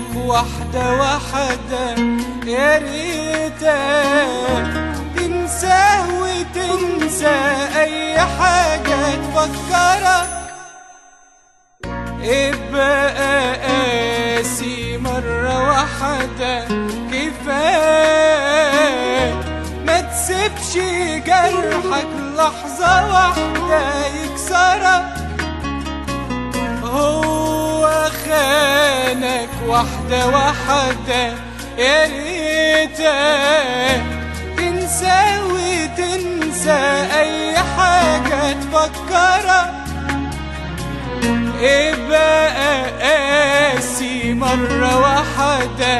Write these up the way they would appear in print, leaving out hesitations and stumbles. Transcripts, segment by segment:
واحدة واحدة، يا ريتك تنساه وتنسى أي حاجة تفكرك. ابقى قاسي مرة واحدة كفاية، ما تسيبش جرحك لحظة واحدة يكسرك. هو خانك واحدة واحدة، يا ريتك تنسى وتنسى أي حاجة تفكرك. ابقى قاسي مرة واحدة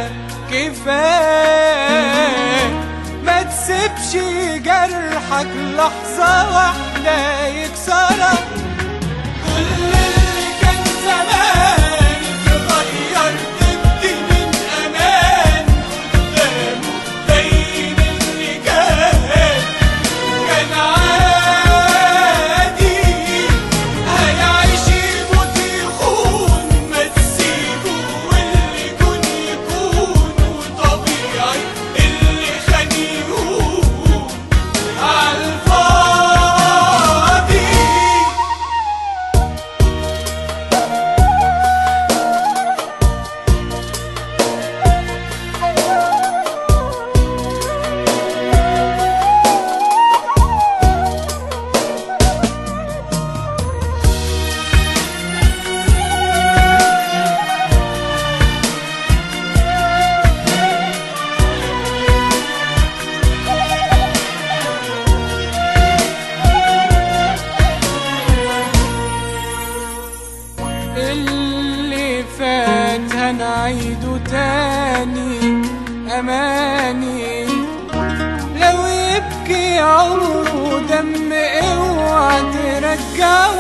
كفاية، ما تسيبش جرحك لحظة واحدة يكسرك. كل اللي كان زمان اتغير، تبدي من أمان قدامه باين اللي كان عادي. هيعيش يموت يخون، ما تسيبه واللي يكون يكون، وطبيعي اللي خان يهون عالفاضي. اللي فات هنعيده تاني أماني، لو يبكي عمره دم اوعى ترجعه.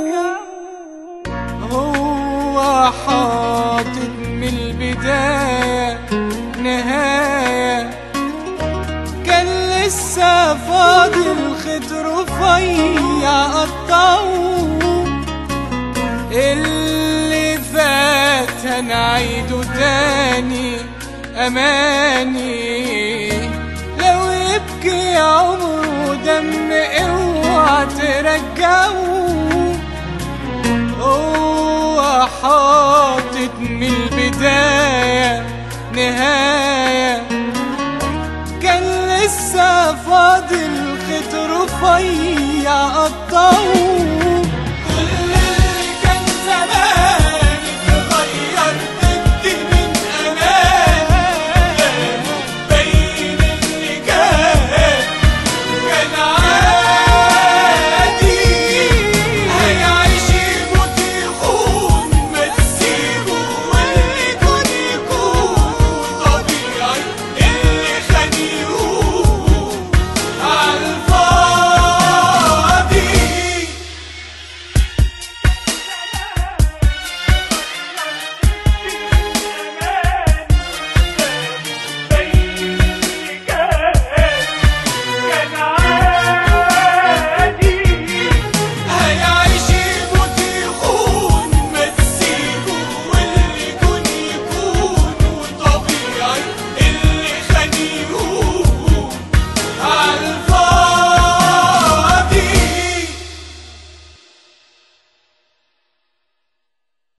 هو حاطط من البداية نهاية، كان لسه فاضل خيط رفيع قطعه. اللي فات هنعيده تاني أماني، لو يبكي عمره دم اوعى ترجعه. هو حاطط من البداية نهاية، كان لسه فاضل خيط رفيع قطعه.